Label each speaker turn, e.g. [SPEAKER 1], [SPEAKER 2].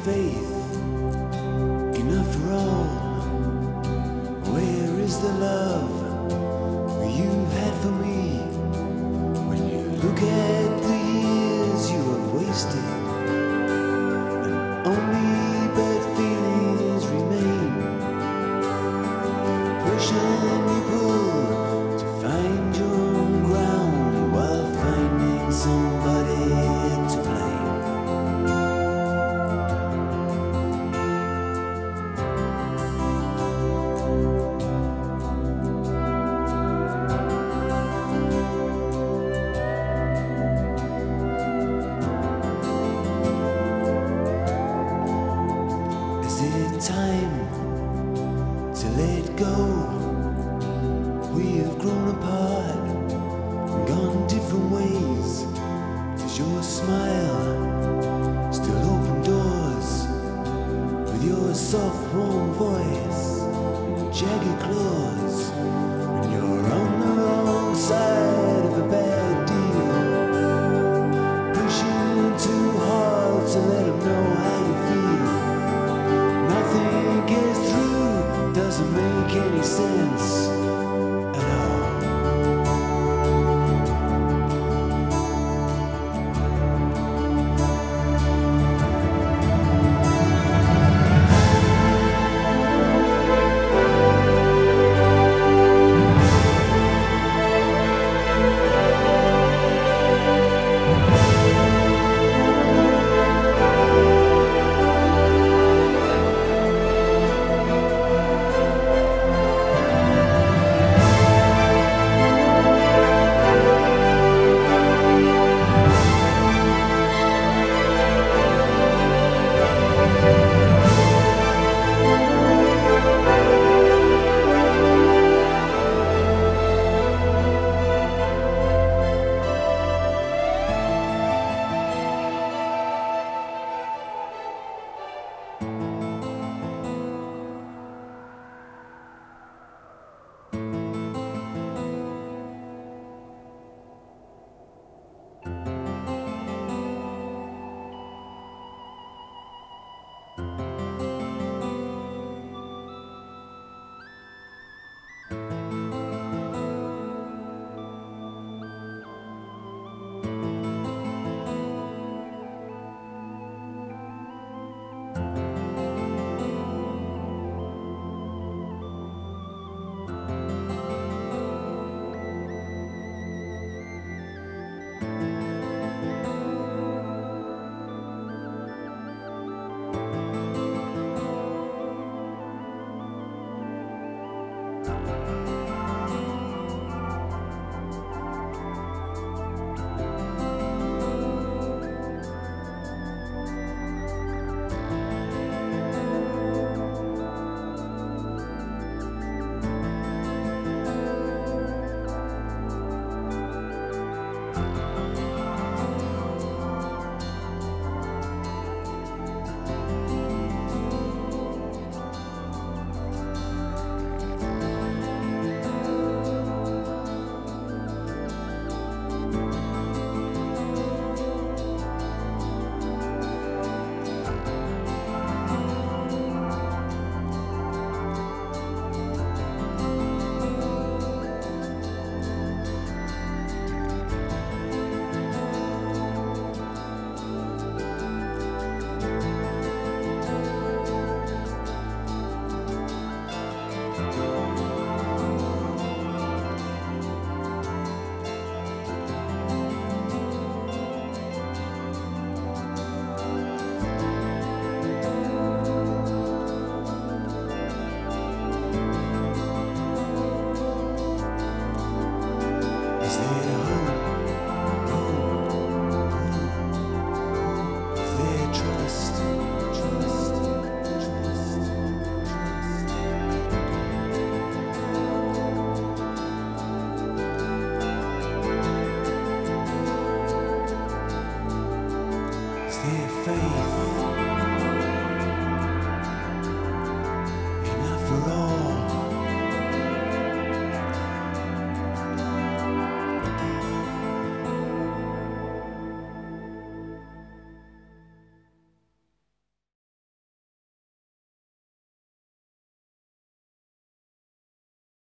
[SPEAKER 1] faith enough for all? Where is the love you had for me? When you look at the years you have wasted, and only bad feelings remain, push and you pull to find your own ground while finding somebody to blame. Is it time to let go? We have grown apart and gone different ways. Does your smile still open doors with your soft warm voice and jagged claws? When you're on the wrong side of a bad deal, pushing too hard to let 'em know